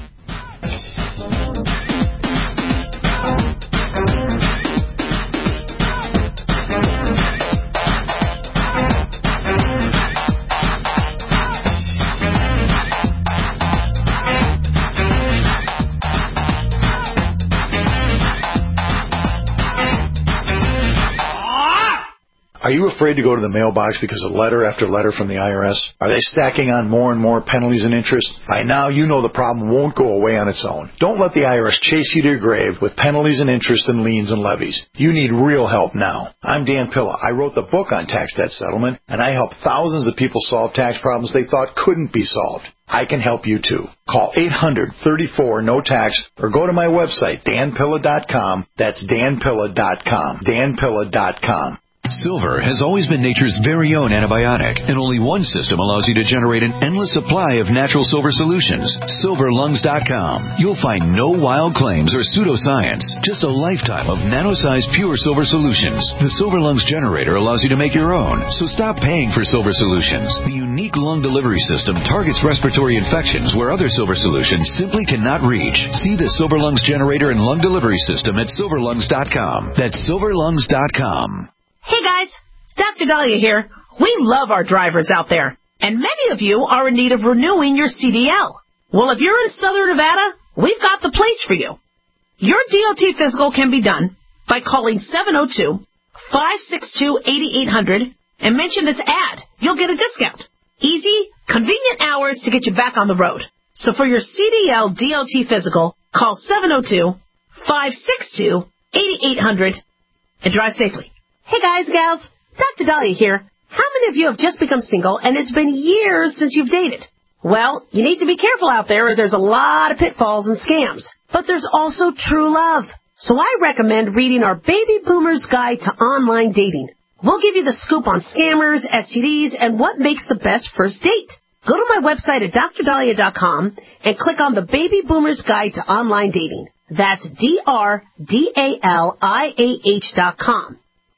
Are you afraid to go to the mailbox because of letter after letter from the I R S? Are they stacking on more and more penalties and interest? By now, you know the problem won't go away on its own. Don't let the I R S chase you to your grave with penalties and interest and liens and levies. You need real help now. I'm Dan Pilla. I wrote the book on tax debt settlement, and I help thousands of people solve tax problems they thought couldn't be solved. I can help you too. Call eight hundred, thirty-four, no tax or go to my website, dan pilla dot com. That's dan pilla dot com. dan pilla dot com.
Silver has always been nature's very own antibiotic, and only one system allows you to generate an endless supply of natural silver solutions. silver lungs dot com. You'll find no wild claims or pseudoscience, just a lifetime of nano-sized pure silver solutions. The Silver Lungs generator allows you to make your own, so stop paying for silver solutions. The unique lung delivery system targets respiratory infections where other silver solutions simply cannot reach. See the Silver Lungs generator and lung delivery system at silver lungs dot com. That's silver lungs dot com.
Hey guys, Doctor Dahlia here. We love our drivers out there. And many of you are in need of renewing your C D L. Well, if you're in Southern Nevada, we've got the place for you. Your D O T physical can be done by calling seven oh two, five six two, eight eight hundred and mention this ad. You'll get a discount. Easy, convenient hours to get you back on the road. So for your C D L D O T physical, call seven oh two, five six two, eight eight hundred and drive safely. Hey guys, gals, Doctor Dahlia here. How many of you have just become single and it's been years since you've dated? Well, you need to be careful out there as there's a lot of pitfalls and scams. But there's also true love. So I recommend reading our Baby Boomer's Guide to Online Dating. We'll give you the scoop on scammers, S T Ds, and what makes the best first date. Go to my website at dr dahlia dot com and click on the Baby Boomer's Guide to Online Dating. That's D R D A L I A H dot com.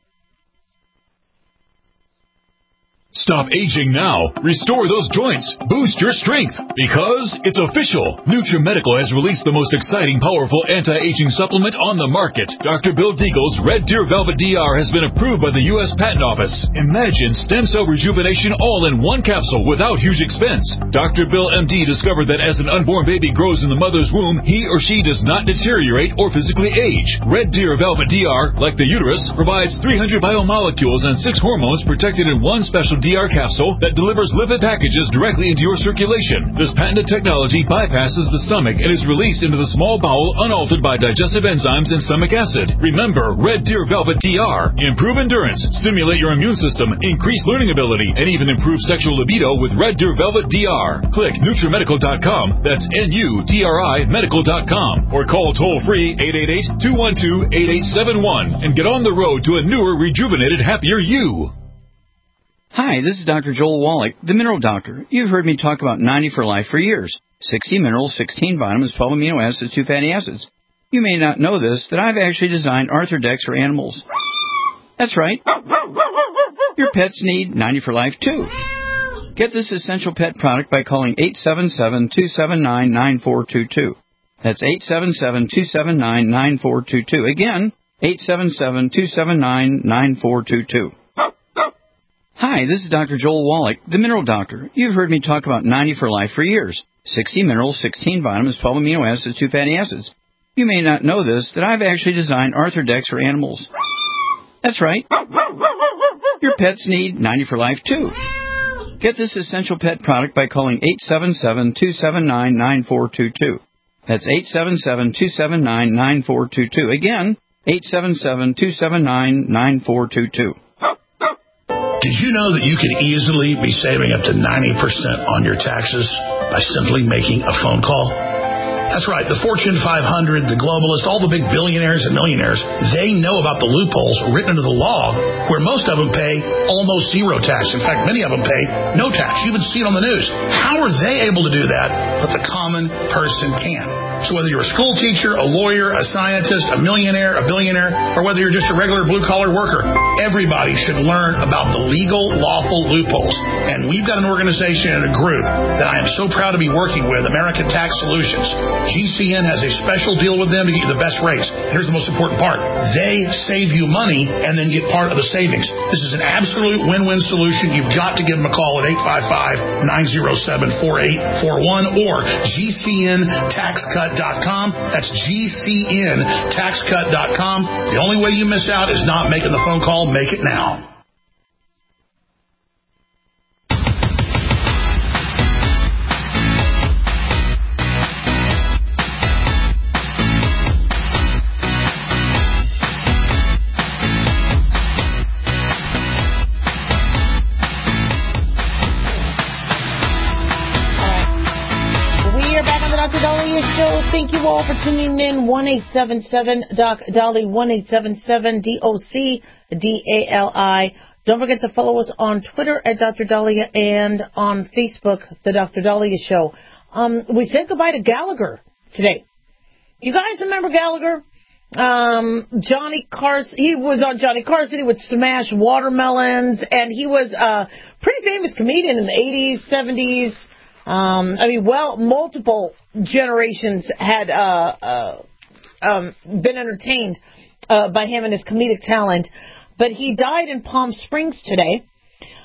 Stop aging now. Restore those joints. Boost your strength. Because it's official. NutriMedical has released the most exciting, powerful anti-aging supplement on the market. Doctor Bill Deagle's Red Deer Velvet D R has been approved by the U S Patent Office. Imagine stem cell rejuvenation all in one capsule without huge expense. Doctor Bill M D discovered that as an unborn baby grows in the mother's womb, he or she does not deteriorate or physically age. Red Deer Velvet D R, like the uterus, provides three hundred biomolecules and six hormones protected in one special D R capsule that delivers lipid packages directly into your circulation. This patented technology bypasses the stomach and is released into the small bowel unaltered by digestive enzymes and stomach acid. Remember, Red Deer Velvet D R. Improve endurance, stimulate your immune system, increase learning ability, and even improve sexual libido with Red Deer Velvet D R. Click NutriMedical dot com, that's N U T R I medical dot com, or call toll-free eight eight eight, two one two, eight eight seven one and get on the road to a newer, rejuvenated, happier you.
Hi, this is Doctor Joel Wallach, the Mineral Doctor. You've heard me talk about ninety for Life for years. sixty minerals, sixteen vitamins, twelve amino acids, two fatty acids. You may not know this, that I've actually designed Arthrodex for animals. That's right. Your pets need ninety for Life, too. Get this essential pet product by calling eight seven seven, two seven nine, nine four two two. That's eight seven seven, two seven nine, nine four two two. Again, eight seven seven, two seven nine, nine four two two. Hi, this is Doctor Joel Wallach, the Mineral Doctor. You've heard me talk about ninety for Life for years. sixty minerals, sixteen vitamins, twelve amino acids, two fatty acids. You may not know this, that I've actually designed Arthrodex for animals. That's right. Your pets need ninety for Life, too. Get this essential pet product by calling eight seven seven, two seven nine, nine four two two. That's eight seven seven, two seven nine, nine four two two. Again, eight seven seven, two seven nine, nine four two two.
Did you know that you could easily be saving up to ninety percent on your taxes by simply making a phone call? That's right. The Fortune five hundred, the globalists, all the big billionaires and millionaires, they know about the loopholes written into the law where most of them pay almost zero tax. In fact, many of them pay no tax. You even see it on the news. How are they able to do that, but the common person can? So whether you're a school teacher, a lawyer, a scientist, a millionaire, a billionaire, or whether you're just a regular blue-collar worker, everybody should learn about the legal, lawful loopholes. And we've got an organization and a group that I am so proud to be working with, American Tax Solutions. G C N has a special deal with them to get you the best rates. Here's the most important part. They save you money and then get part of the savings. This is an absolute win-win solution. You've got to give them a call at eight five five, nine oh seven, four eight four one or G C N tax cut dot com. That's G C N tax cut dot com. The only way you miss out is not making the phone call. Make it now.
Thank you all for tuning in. one eight seven seven Doc Dolly, one eight seven seven D O C D A L I. Don't forget to follow us on Twitter at Doctor Dahlia and on Facebook, The Doctor Dahlia Show. Um, we said goodbye to Gallagher today. You guys remember Gallagher? Um, Johnny Carson, he was on Johnny Carson. He would smash watermelons, and he was a pretty famous comedian in the eighties, seventies. Um, I mean, well, multiple generations had uh, uh, um, been entertained uh, by him and his comedic talent. But he died in Palm Springs today.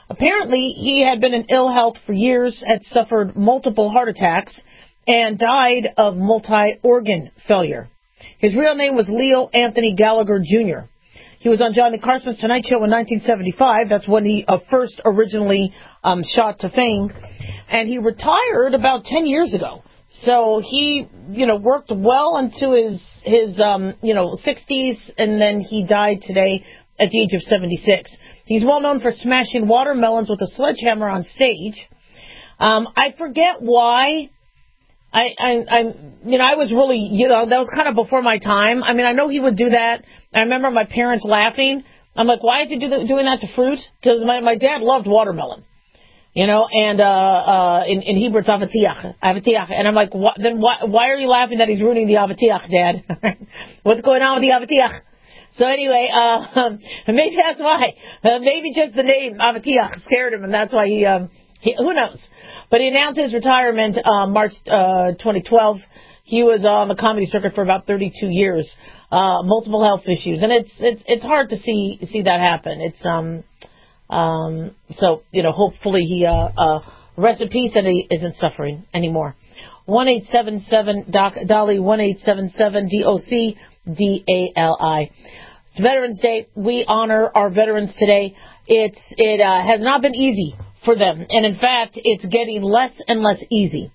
Apparently, he had been in ill health for years, had suffered multiple heart attacks, and died of multi-organ failure. His real name was Leo Anthony Gallagher, Junior He was on Johnny Carson's Tonight Show in nineteen seventy-five. That's when he uh, first originally um, shot to fame. And he retired about ten years ago. So he, you know, worked well into his, his um, you know, sixties, and then he died today at the age of seventy-six. He's well known for smashing watermelons with a sledgehammer on stage. Um, I forget why. I, I, I, you know, I was really, you know, that was kind of before my time. I mean, I know he would do that. I remember my parents laughing. I'm like, why is he do the, doing that to fruit? Because my, my dad loved watermelon, you know, and, uh, uh, in, in Hebrew it's avatiach, avatiach. And I'm like, what, then why, why are you laughing that he's ruining the avatiach, Dad? What's going on with the avatiach? So anyway, uh, maybe that's why. Uh, maybe just the name avatiach scared him, and that's why he, um, he, who knows? But he announced his retirement uh, March uh, twenty twelve. He was on the comedy circuit for about thirty-two years, uh, multiple health issues, and it's it's it's hard to see see that happen. It's um um so you know hopefully he uh, uh rests in peace and he isn't suffering anymore. One eight seven seven Doc Dolly one eight seven seven D O C D A L I. It's Veterans Day. We honor our veterans today. It's it uh, has not been easy for them, and in fact, it's getting less and less easy.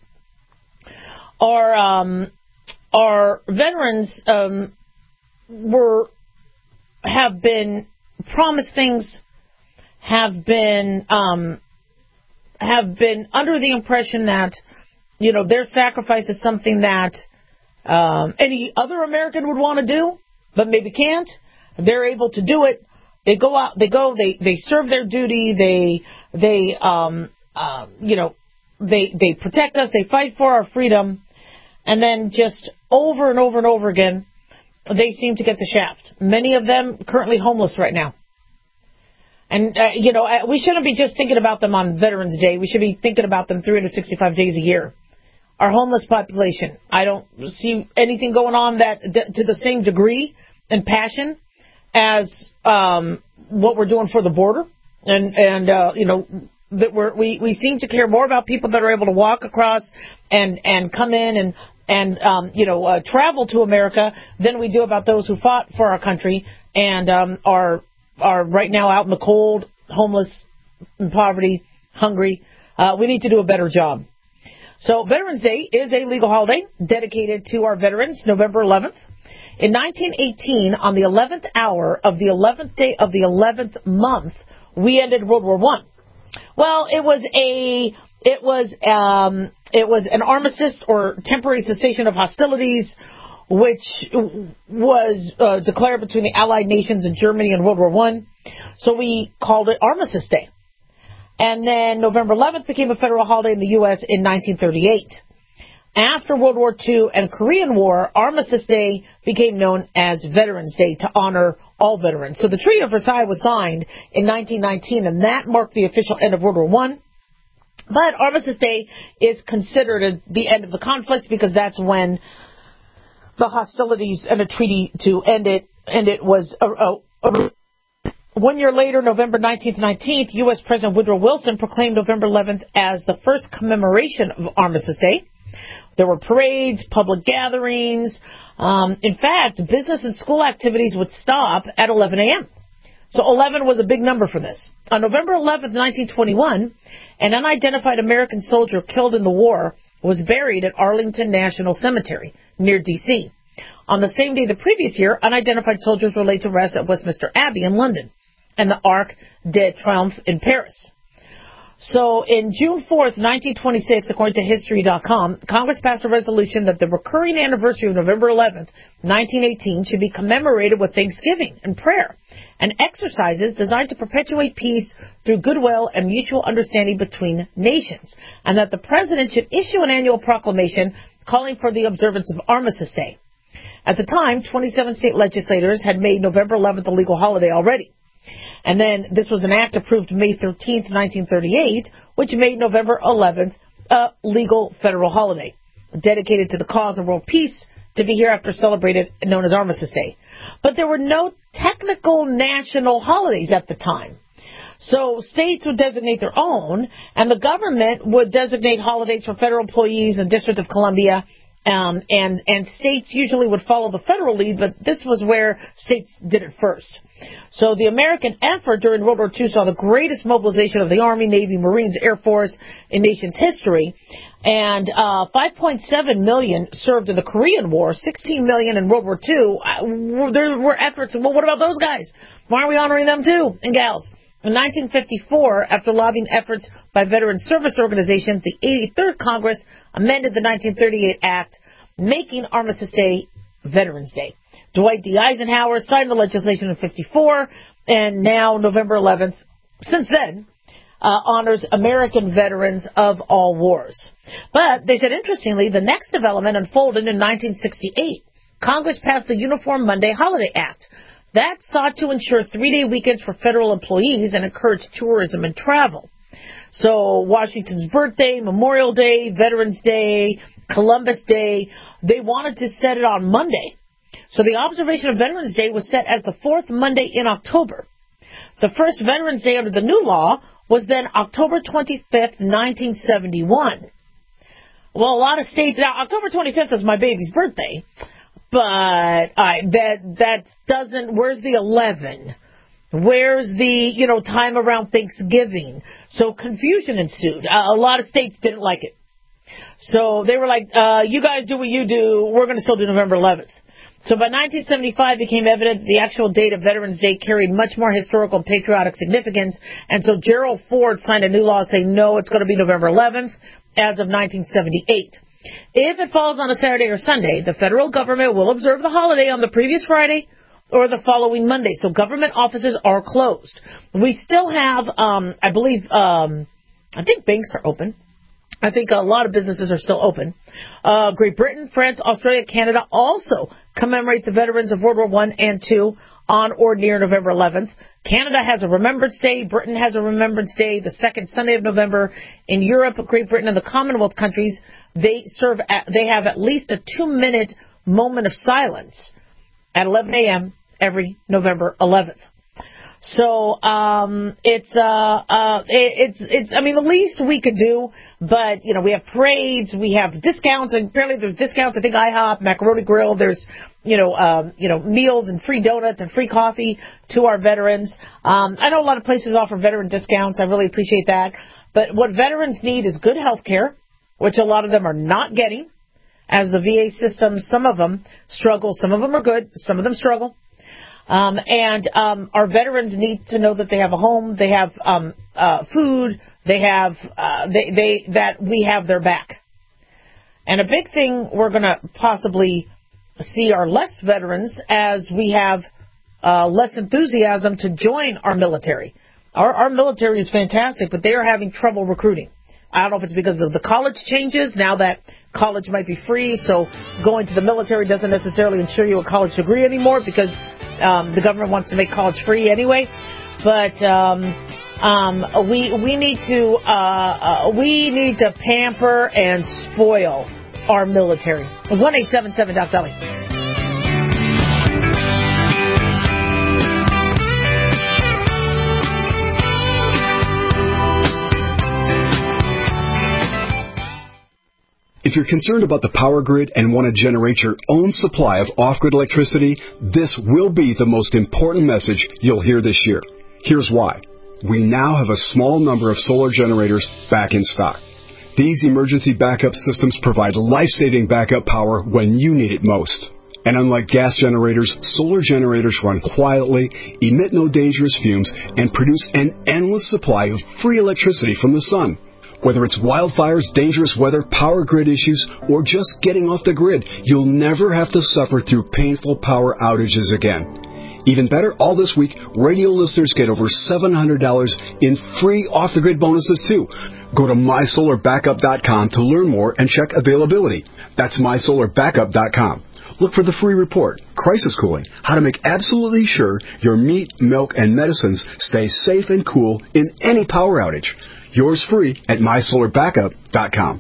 Our um, our veterans um, were have been promised things, have been um, have been under the impression that you know their sacrifice is something that um, any other American would want to do, but maybe can't. They're able to do it. They go out. They go. They they serve their duty. They They, um, uh, you know, they they protect us. They fight for our freedom, and then just over and over and over again, they seem to get the shaft. Many of them currently homeless right now, and uh, you know, we shouldn't be just thinking about them on Veterans Day. We should be thinking about them three hundred sixty-five days a year. Our homeless population. I don't see anything going on that, that to the same degree and passion as um, what we're doing for the border. And, and uh, you know, that we're, we, we seem to care more about people that are able to walk across and, and come in and, and um, you know, uh, travel to America than we do about those who fought for our country and um, are, are right now out in the cold, homeless, in poverty, hungry. Uh, we need to do a better job. So Veterans Day is a legal holiday dedicated to our veterans, November eleventh. In nineteen eighteen, on the eleventh hour of the eleventh day of the eleventh month, we ended World War One. Well, it was a it was um, it was an armistice or temporary cessation of hostilities, which was uh, declared between the Allied nations and Germany in World War One. So we called it Armistice Day. And then November eleventh became a federal holiday in the U S in nineteen thirty-eight. After World War Two and Korean War, Armistice Day became known as Veterans Day to honor all veterans. So the Treaty of Versailles was signed in nineteen nineteen, and that marked the official end of World War One. But Armistice Day is considered the end of the conflict because that's when the hostilities and a treaty to end it, end it was uh, uh, uh, one year later, November nineteenth, nineteenth, U S President Woodrow Wilson proclaimed November eleventh as the first commemoration of Armistice Day. There were parades, public gatherings. Um, in fact, business and school activities would stop at eleven a.m. So eleven was a big number for this. On November eleventh, nineteen twenty-one, an unidentified American soldier killed in the war was buried at Arlington National Cemetery near D C On the same day the previous year, unidentified soldiers were laid to rest at Westminster Abbey in London and the Arc de Triomphe in Paris. So in June fourth, nineteen twenty-six, according to History dot com, Congress passed a resolution that the recurring anniversary of November eleventh, nineteen eighteen, should be commemorated with Thanksgiving and prayer and exercises designed to perpetuate peace through goodwill and mutual understanding between nations, and that the President should issue an annual proclamation calling for the observance of Armistice Day. At the time, twenty-seven state legislators had made November eleventh a legal holiday already. And then this was an act approved May thirteenth, nineteen thirty-eight, which made November eleventh a legal federal holiday, dedicated to the cause of world peace, to be hereafter celebrated, known as Armistice Day. But there were no technical national holidays at the time. So states would designate their own, and the government would designate holidays for federal employees in the District of Columbia, um, and, and states usually would follow the federal lead, but this was where states did it first. So the American effort during World War Two saw the greatest mobilization of the Army, Navy, Marines, Air Force in nation's history. And uh, five point seven million served in the Korean War, sixteen million in World War Two. Uh, there were efforts. Well, what about those guys? Why aren't we honoring them too, and gals? In nineteen fifty-four, after lobbying efforts by veteran service organizations, the eighty-third Congress amended the nineteen thirty-eight Act, making Armistice Day Veterans Day. Dwight D. Eisenhower signed the legislation in fifty-four, and now November eleventh, since then, Uh, honors American veterans of all wars. But they said, interestingly, the next development unfolded in nineteen sixty-eight. Congress passed the Uniform Monday Holiday Act. That sought to ensure three-day weekends for federal employees and encourage tourism and travel. So Washington's birthday, Memorial Day, Veterans Day, Columbus Day, they wanted to set it on Monday. So the observation of Veterans Day was set as the fourth Monday in October. The first Veterans Day under the new law was then October twenty-fifth, nineteen seventy-one. Well, a lot of states, now October twenty-fifth is my baby's birthday, but I, that, that doesn't, where's the eleven? Where's the, you know, time around Thanksgiving? So confusion ensued. Uh, a lot of states didn't like it. So they were like, uh, you guys do what you do, we're going to still do November eleventh. So by nineteen seventy-five, it became evident that the actual date of Veterans Day carried much more historical and patriotic significance, and so Gerald Ford signed a new law saying, no, it's going to be November eleventh as of nineteen seventy-eight. If it falls on a Saturday or Sunday, the federal government will observe the holiday on the previous Friday or the following Monday, so government offices are closed. We still have, um, I believe, um, I think banks are open. I think a lot of businesses are still open. Uh, Great Britain, France, Australia, Canada also commemorate the veterans of World War One and Two on or near November eleventh. Canada has a Remembrance Day. Britain has a Remembrance Day, the second Sunday of November. In Europe, Great Britain, and the Commonwealth countries, they serve. At, they have at least a two-minute moment of silence at eleven a.m. every November eleventh. So um, it's uh, uh, it, it's it's. I mean, the least we could do. But you know, we have parades, we have discounts, and apparently there's discounts. I think IHOP, Macaroni Grill. There's you know um, you know meals and free donuts and free coffee to our veterans. Um, I know a lot of places offer veteran discounts. I really appreciate that. But what veterans need is good health care, which a lot of them are not getting, as the V A system. Some of them struggle. Some of them are good. Some of them struggle. Um, and um, our veterans need to know that they have a home, they have um, uh, food, they have uh, they they that we have their back. And a big thing we're going to possibly see are less veterans as we have uh, less enthusiasm to join our military. Our, our military is fantastic, but they are having trouble recruiting. I don't know if it's because of the college changes, now that college might be free, so going to the military doesn't necessarily ensure you a college degree anymore because um, the government wants to make college free anyway. But um, um, we we need to uh, uh, we need to pamper and spoil our military. one eight seven seven Doc Dolly.
If you're concerned about the power grid and want to generate your own supply of off-grid electricity, this will be the most important message you'll hear this year. Here's why. We now have a small number of solar generators back in stock. These emergency backup systems provide life-saving backup power when you need it most. And unlike gas generators, solar generators run quietly, emit no dangerous fumes, and produce an endless supply of free electricity from the sun. Whether it's wildfires, dangerous weather, power grid issues, or just getting off the grid, you'll never have to suffer through painful power outages again. Even better, all this week, radio listeners get over seven hundred dollars in free off-the-grid bonuses, too. Go to my solar backup dot com to learn more and check availability. That's my solar backup dot com. Look for the free report, Crisis Cooling, how to make absolutely sure your meat, milk, and medicines stay safe and cool in any power outage. Yours free at my solar backup dot com.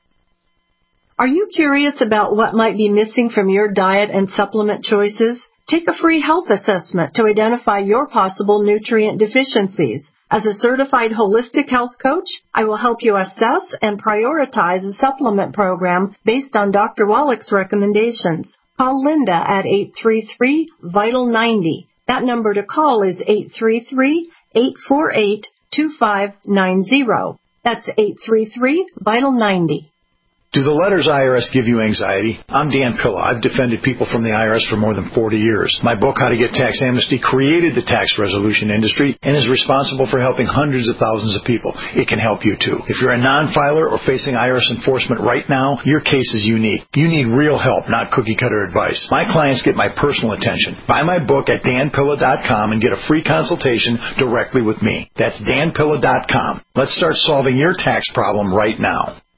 Are you curious about what might be missing from your diet and supplement choices? Take a free health assessment to identify your possible nutrient deficiencies. As a certified holistic health coach, I will help you assess and prioritize a supplement program based on Doctor Wallach's recommendations. Call Linda at eight three three, vital ninety. That number to call is eight three three, eight four eight, two five nine zero. That's eight three three, vital ninety.
Do the letters I R S give you anxiety? I'm Dan Pilla. I've defended people from the I R S for more than forty years. My book, How to Get Tax Amnesty, created the tax resolution industry and is responsible for helping hundreds of thousands of people. It can help you, too. If you're a non-filer or facing I R S enforcement right now, your case is unique. You need real help, not cookie-cutter advice. My clients get my personal attention. Buy my book at dan pilla dot com and get a free consultation directly with me. That's dan pilla dot com. Let's start solving your tax problem right now.